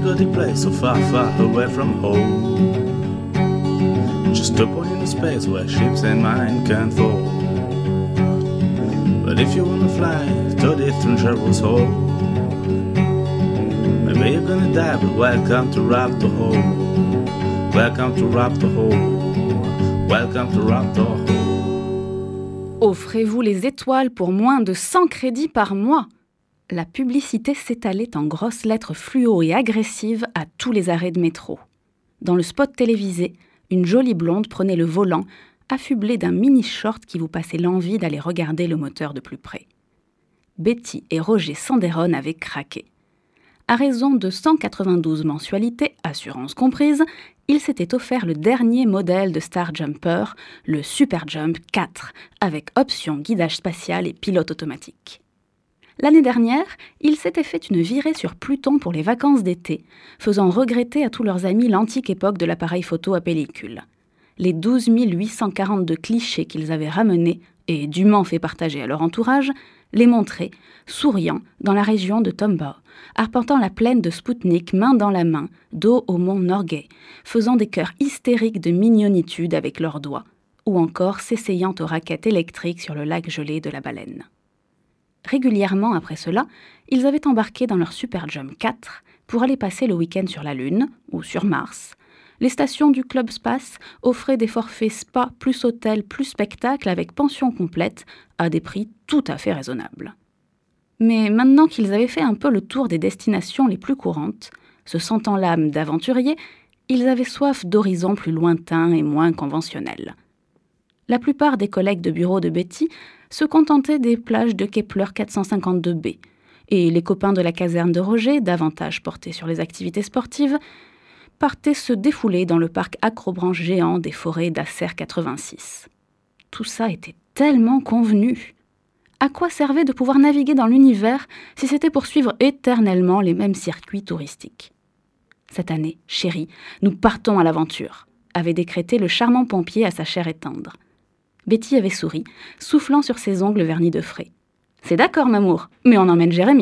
go the place so far, far away from home. Just a point in the space where ships and mine can fall. But if you wanna fly to different travels home, maybe you're gonna die, but welcome to Raptor Home. Welcome to Raptor Home. Welcome to Raptor Home. Offrez-vous les étoiles pour moins de 100 crédits par mois. La publicité s'étalait en grosses lettres fluo et agressives à tous les arrêts de métro. Dans le spot télévisé, une jolie blonde prenait le volant, affublée d'un mini-short qui vous passait l'envie d'aller regarder le moteur de plus près. Betty et Roger Sanderon avaient craqué. À raison de 192 mensualités, assurance comprise, ils s'étaient offert le dernier modèle de Star Jumper, le Super Jump 4, avec option guidage spatial et pilote automatique. L'année dernière, ils s'étaient fait une virée sur Pluton pour les vacances d'été, faisant regretter à tous leurs amis l'antique époque de l'appareil photo à pellicule. Les 12 842 clichés qu'ils avaient ramenés et dûment fait partager à leur entourage, les montraient, souriant, dans la région de Tombaugh, arpentant la plaine de Spoutnik main dans la main, dos au mont Norgay, faisant des chœurs hystériques de mignonitude avec leurs doigts, ou encore s'essayant aux raquettes électriques sur le lac gelé de la Baleine. Régulièrement après cela, ils avaient embarqué dans leur Super Jump 4 pour aller passer le week-end sur la Lune ou sur Mars. Les stations du Club Space offraient des forfaits spa plus hôtel plus spectacle avec pension complète à des prix tout à fait raisonnables. Mais maintenant qu'ils avaient fait un peu le tour des destinations les plus courantes, se sentant l'âme d'aventuriers, ils avaient soif d'horizons plus lointains et moins conventionnels. La plupart des collègues de bureau de Betty se contentaient des plages de Kepler 452b, et les copains de la caserne de Roger, davantage portés sur les activités sportives, partaient se défouler dans le parc acrobranche géant des forêts d'Acer 86. Tout ça était tellement convenu. À quoi servait de pouvoir naviguer dans l'univers si c'était pour suivre éternellement les mêmes circuits touristiques ? Cette année, chérie, nous partons à l'aventure, avait décrété le charmant pompier à sa chair et tendre. Betty avait souri, soufflant sur ses ongles vernis de frais. « C'est d'accord, m'amour, mais on emmène Jérémy. »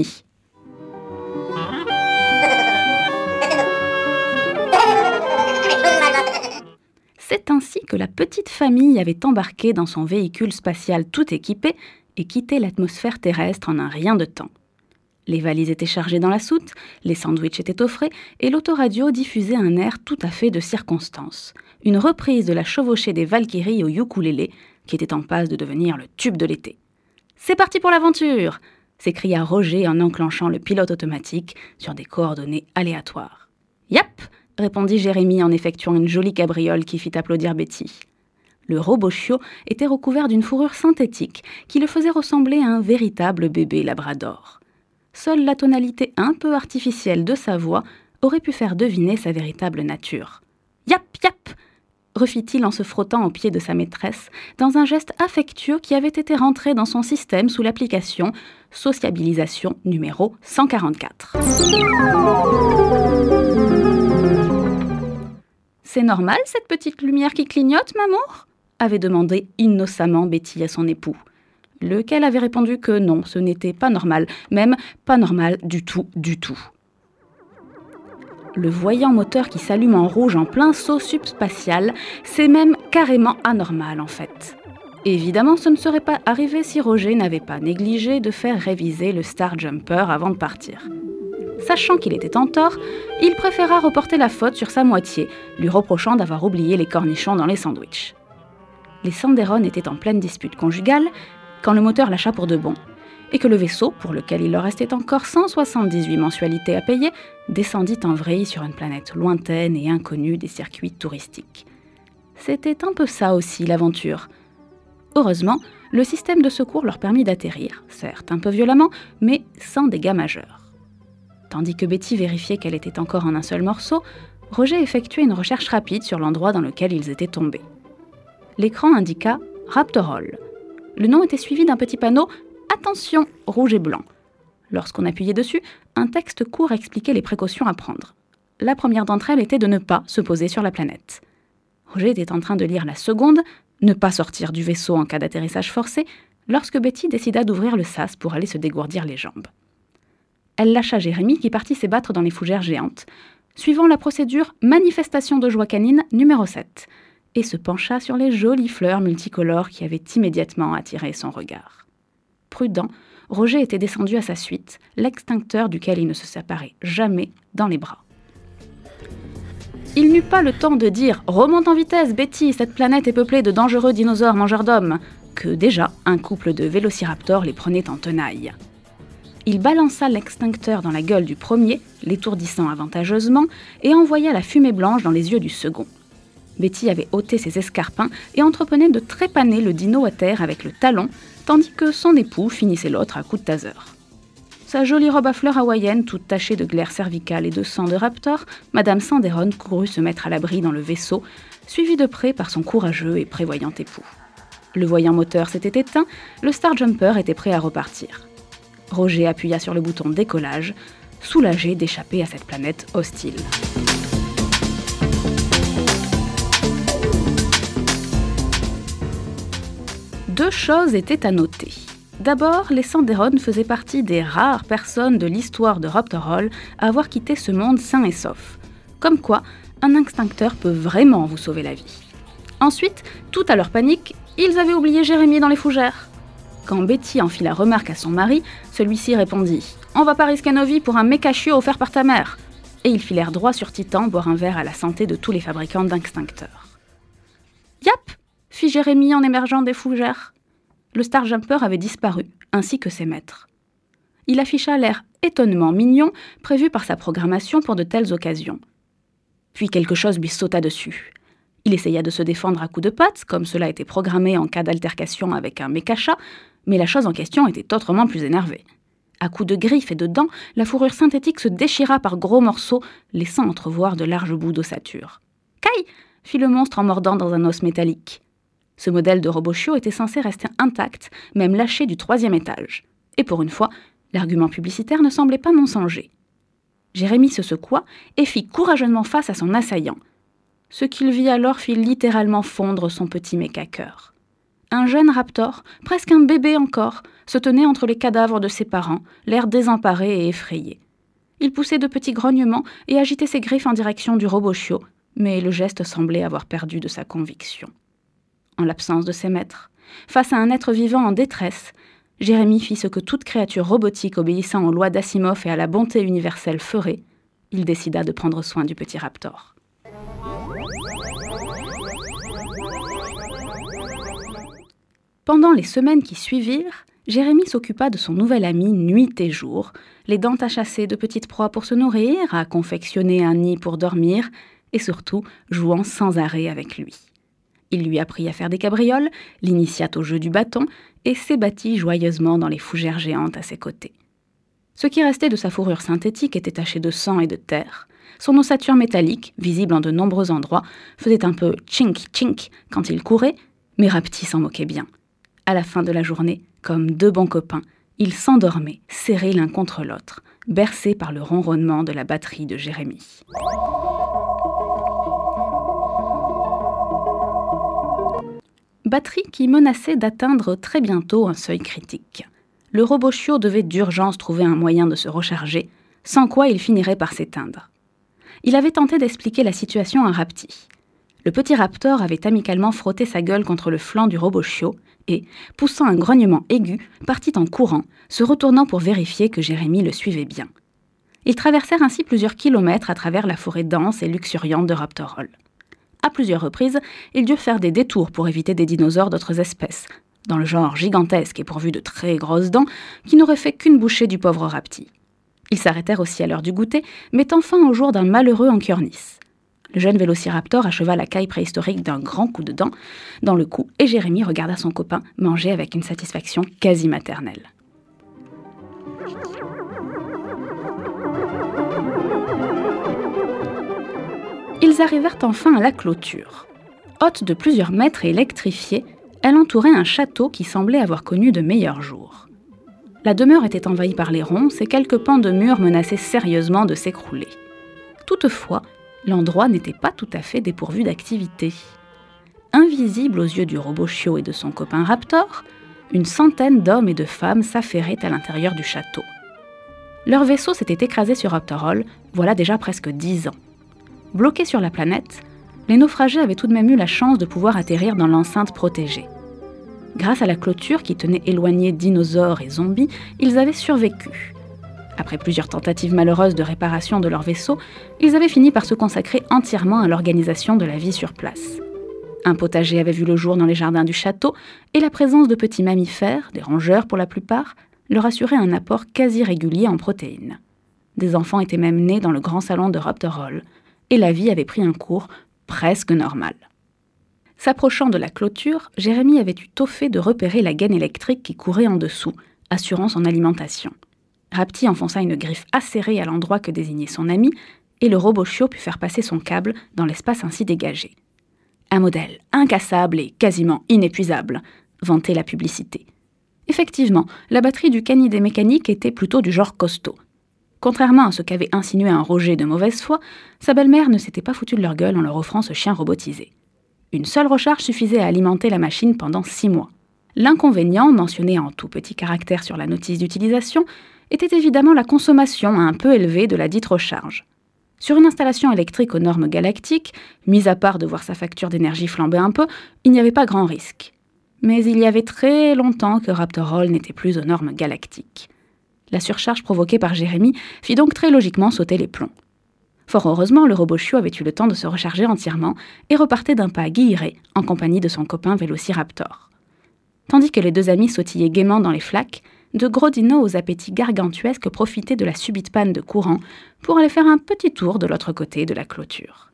C'est ainsi que la petite famille avait embarqué dans son véhicule spatial tout équipé et quitté l'atmosphère terrestre en un rien de temps. Les valises étaient chargées dans la soute, les sandwichs étaient au frais et l'autoradio diffusait un air tout à fait de circonstance. Une reprise de la chevauchée des Valkyries au ukulélé qui était en passe de devenir le tube de l'été. « C'est parti pour l'aventure !» s'écria Roger en enclenchant le pilote automatique sur des coordonnées aléatoires. « Yap !» répondit Jérémy en effectuant une jolie cabriole qui fit applaudir Betty. Le robot chiot était recouvert d'une fourrure synthétique qui le faisait ressembler à un véritable bébé labrador. Seule la tonalité un peu artificielle de sa voix aurait pu faire deviner sa véritable nature. « Yap, yap !» refit-il en se frottant aux pieds de sa maîtresse, dans un geste affectueux qui avait été rentré dans son système sous l'application Sociabilisation numéro 144. « C'est normal, cette petite lumière qui clignote, m'amour ?» avait demandé innocemment Betty à son époux. Lequel avait répondu que non, ce n'était pas normal, même pas normal du tout, du tout. Le voyant moteur qui s'allume en rouge en plein saut subspatial, c'est même carrément anormal en fait. Évidemment, ce ne serait pas arrivé si Roger n'avait pas négligé de faire réviser le Star Jumper avant de partir. Sachant qu'il était en tort, il préféra reporter la faute sur sa moitié, lui reprochant d'avoir oublié les cornichons dans les sandwichs. Les Sanderon étaient en pleine dispute conjugale quand le moteur lâcha pour de bon, et que le vaisseau, pour lequel il leur restait encore 178 mensualités à payer, descendit en vrille sur une planète lointaine et inconnue des circuits touristiques. C'était un peu ça aussi, l'aventure. Heureusement, le système de secours leur permit d'atterrir, certes un peu violemment, mais sans dégâts majeurs. Tandis que Betty vérifiait qu'elle était encore en un seul morceau, Roger effectuait une recherche rapide sur l'endroit dans lequel ils étaient tombés. L'écran indiqua « Raptorol ». Le nom était suivi d'un petit panneau « Attention, rouge et blanc ». Lorsqu'on appuyait dessus, un texte court expliquait les précautions à prendre. La première d'entre elles était de ne pas se poser sur la planète. Roger était en train de lire la seconde, « Ne pas sortir du vaisseau en cas d'atterrissage forcé », lorsque Betty décida d'ouvrir le sas pour aller se dégourdir les jambes. Elle lâcha Jérémy qui partit s'ébattre dans les fougères géantes, suivant la procédure manifestation de joie canine numéro 7, et se pencha sur les jolies fleurs multicolores qui avaient immédiatement attiré son regard. Prudent, Roger était descendu à sa suite, l'extincteur duquel il ne se séparait jamais dans les bras. Il n'eut pas le temps de dire « Remonte en vitesse, Betty, cette planète est peuplée de dangereux dinosaures mangeurs d'hommes » que déjà un couple de vélociraptors les prenait en tenaille. Il balança l'extincteur dans la gueule du premier, l'étourdissant avantageusement, et envoya la fumée blanche dans les yeux du second. Betty avait ôté ses escarpins et entreprenait de trépaner le dino à terre avec le talon, tandis que son époux finissait l'autre à coups de taser. Sa jolie robe à fleurs hawaïenne, toute tachée de glaire cervicale et de sang de raptor, Madame Sanderon courut se mettre à l'abri dans le vaisseau, suivie de près par son courageux et prévoyant époux. Le voyant moteur s'était éteint, le Star Jumper était prêt à repartir. Roger appuya sur le bouton décollage, soulagé d'échapper à cette planète hostile. Deux choses étaient à noter. D'abord, les Sanderon faisaient partie des rares personnes de l'histoire de Raptor Hall à avoir quitté ce monde sain et sauf. Comme quoi, un extincteur peut vraiment vous sauver la vie. Ensuite, tout à leur panique, ils avaient oublié Jérémy dans les fougères. Quand Betty en fit la remarque à son mari, celui-ci répondit « On va pas risquer nos vies pour un mécachio offert par ta mère !» Et ils filèrent droit sur Titan boire un verre à la santé de tous les fabricants d'extincteurs. « Yap !» fit Jérémy en émergeant des fougères. Le Star Jumper avait disparu, ainsi que ses maîtres. Il afficha l'air étonnement mignon prévu par sa programmation pour de telles occasions. Puis quelque chose lui sauta dessus. Il essaya de se défendre à coups de pattes, comme cela était programmé en cas d'altercation avec un mécacha, mais la chose en question était autrement plus énervée. À coups de griffes et de dents, la fourrure synthétique se déchira par gros morceaux, laissant entrevoir de larges bouts d'ossature. « Caille !» fit le monstre en mordant dans un os métallique. Ce modèle de robot chiot était censé rester intact, même lâché du 3e étage. Et pour une fois, l'argument publicitaire ne semblait pas mensonger. Jérémy se secoua et fit courageusement face à son assaillant. Ce qu'il vit alors fit littéralement fondre son petit méca-cœur. Un jeune raptor, presque un bébé encore, se tenait entre les cadavres de ses parents, l'air désemparé et effrayé. Il poussait de petits grognements et agitait ses griffes en direction du robot chiot, mais le geste semblait avoir perdu de sa conviction. En l'absence de ses maîtres, face à un être vivant en détresse, Jérémy fit ce que toute créature robotique obéissant aux lois d'Asimov et à la bonté universelle ferait. Il décida de prendre soin du petit raptor. Pendant les semaines qui suivirent, Jérémy s'occupa de son nouvel ami nuit et jour, les dents à chasser de petites proies pour se nourrir, à confectionner un nid pour dormir, et surtout jouant sans arrêt avec lui. Il lui apprit à faire des cabrioles, l'initia au jeu du bâton et s'ébattit joyeusement dans les fougères géantes à ses côtés. Ce qui restait de sa fourrure synthétique était taché de sang et de terre. Son ossature métallique, visible en de nombreux endroits, faisait un peu chink-chink quand il courait, mais Rapti s'en moquait bien. À la fin de la journée, comme deux bons copains, ils s'endormaient, serrés l'un contre l'autre, bercés par le ronronnement de la batterie de Jérémy. Batterie qui menaçait d'atteindre très bientôt un seuil critique. Le robot chiot devait d'urgence trouver un moyen de se recharger, sans quoi il finirait par s'éteindre. Il avait tenté d'expliquer la situation à Rapti. Le petit raptor avait amicalement frotté sa gueule contre le flanc du robot chiot et, poussant un grognement aigu, partit en courant, se retournant pour vérifier que Jérémy le suivait bien. Ils traversèrent ainsi plusieurs kilomètres à travers la forêt dense et luxuriante de Raptor Hall. À plusieurs reprises, ils durent faire des détours pour éviter des dinosaures d'autres espèces, dans le genre gigantesque et pourvu de très grosses dents, qui n'auraient fait qu'une bouchée du pauvre Rapti. Ils s'arrêtèrent aussi à l'heure du goûter, mettant fin au jour d'un malheureux en cornice. Le jeune vélociraptor acheva la caille préhistorique d'un grand coup de dent dans le cou et Jérémy regarda son copain manger avec une satisfaction quasi maternelle. Ils arrivèrent enfin à la clôture. Haute de plusieurs mètres et électrifiée, elle entourait un château qui semblait avoir connu de meilleurs jours. La demeure était envahie par les ronces et quelques pans de murs menaçaient sérieusement de s'écrouler. Toutefois, l'endroit n'était pas tout à fait dépourvu d'activité. Invisible aux yeux du robot chiot et de son copain Raptor, une centaine d'hommes et de femmes s'affairaient à l'intérieur du château. Leur vaisseau s'était écrasé sur Raptorol, voilà déjà presque 10 ans. Bloqués sur la planète, les naufragés avaient tout de même eu la chance de pouvoir atterrir dans l'enceinte protégée. Grâce à la clôture qui tenait éloignés dinosaures et zombies, ils avaient survécu. Après plusieurs tentatives malheureuses de réparation de leur vaisseau, ils avaient fini par se consacrer entièrement à l'organisation de la vie sur place. Un potager avait vu le jour dans les jardins du château, et la présence de petits mammifères, des rongeurs pour la plupart, leur assurait un apport quasi régulier en protéines. Des enfants étaient même nés dans le grand salon de Raptorol, et la vie avait pris un cours presque normal. S'approchant de la clôture, Jérémie avait eu tôt fait de repérer la gaine électrique qui courait en dessous, assurant son alimentation. Rapti enfonça une griffe acérée à l'endroit que désignait son ami, et le robot chiot put faire passer son câble dans l'espace ainsi dégagé. Un modèle incassable et quasiment inépuisable, vantait la publicité. Effectivement, la batterie du canidé mécanique était plutôt du genre costaud. Contrairement à ce qu'avait insinué un Roger de mauvaise foi, sa belle-mère ne s'était pas foutue de leur gueule en leur offrant ce chien robotisé. Une seule recharge suffisait à alimenter la machine pendant 6 mois. L'inconvénient, mentionné en tout petit caractère sur la notice d'utilisation, était évidemment la consommation un peu élevée de la dite recharge. Sur une installation électrique aux normes galactiques, mis à part de voir sa facture d'énergie flamber un peu, il n'y avait pas grand risque. Mais il y avait très longtemps que Raptorol n'était plus aux normes galactiques. La surcharge provoquée par Jérémie fit donc très logiquement sauter les plombs. Fort heureusement, le robot chiot avait eu le temps de se recharger entièrement et repartait d'un pas guilleré en compagnie de son copain Vélociraptor. Tandis que les deux amis sautillaient gaiement dans les flaques, de gros dinos aux appétits gargantuesques profitaient de la subite panne de courant pour aller faire un petit tour de l'autre côté de la clôture.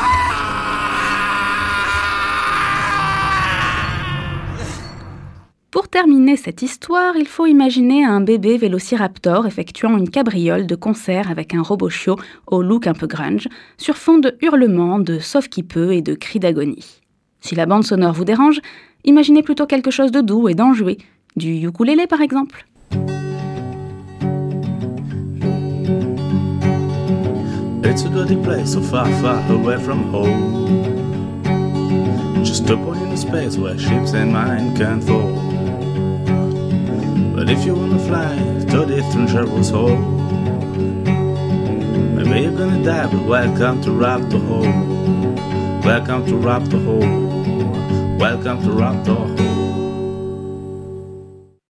Pour terminer cette histoire, il faut imaginer un bébé Vélociraptor effectuant une cabriole de concert avec un robot chiot au look un peu grunge, sur fond de hurlements, de sauve qui peut et de cris d'agonie. Si la bande sonore vous dérange, imaginez plutôt quelque chose de doux et d'enjoué, du ukulélé par exemple. It's a dirty place so far, far away from home. Just a point in space where ships and mine can fall. But if you wanna fly to different Cheryl's home, maybe you're gonna die, but welcome to Raptor Home. Welcome to Raptor Home. Welcome to Raptor Home.